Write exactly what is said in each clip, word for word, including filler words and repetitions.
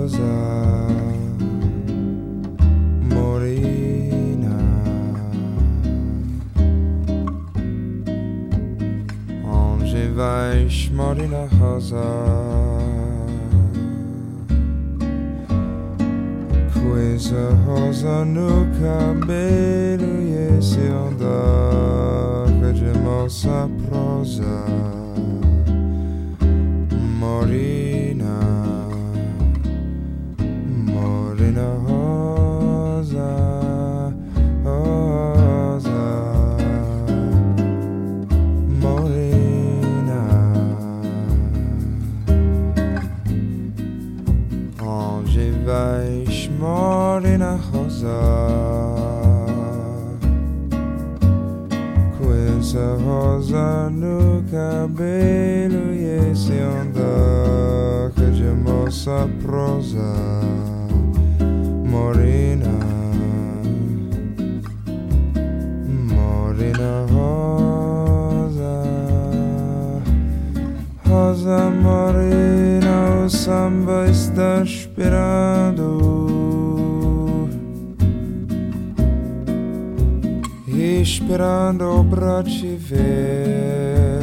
rosa morena, onde vais, morena rosa? Coisa rosa no cabelo e esse andar de moça prosa morena, morena rosa, rosa morena, onde vais, morena rosa? Coisa rosa no cabelo e esse andar de moça prosa morena, morena rosa, rosa morena, o samba está esperando, esperando pra te ver.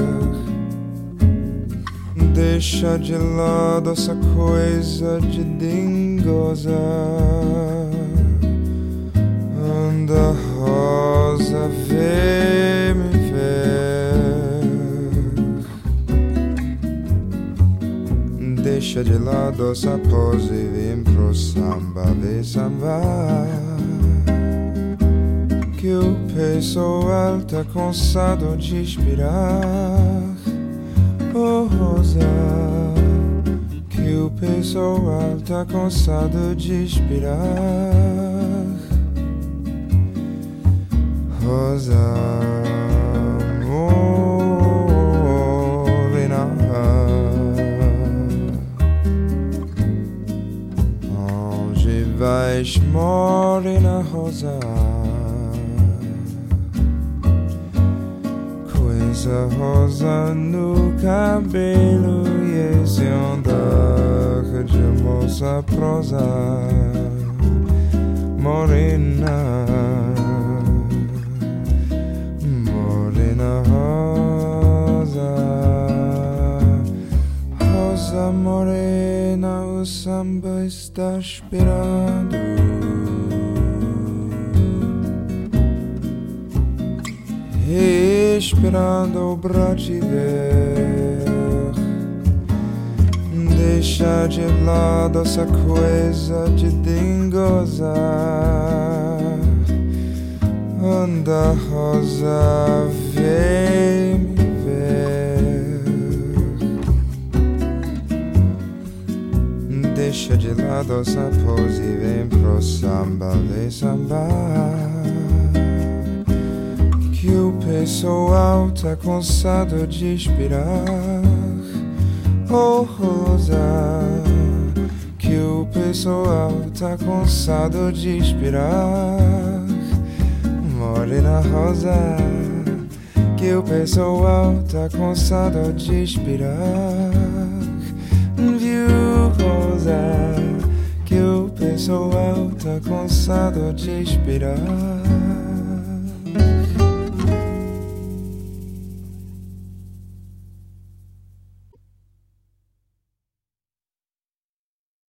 Deixa de lado essa coisa de dingosa. Anda rosa, vem me ver. Deixa de lado essa pose e vem pro samba, vem sambar. Que o peso alto, cansado de esperar. Oh rosa, que o peso alto, cansado de esperar. Rosa morena, onde vais, morena rosa? Coisa rosa no cabelo e esse andar de moça prosa morena, morena rosa, rosa morena, o samba está esperando. Esperando pra te ver. Deixa de lado essa coisa de dingosa. Anda rosa, vem me ver. Deixa de lado essa pose e vem pro samba, vem sambar. Que o peso alto, cansado de esperar. Oh rosa, que o peso alto, cansado de esperar. Morena rosa, que o peso alto, cansado de esperar. Viu rosa, que o peso alto, cansado de esperar.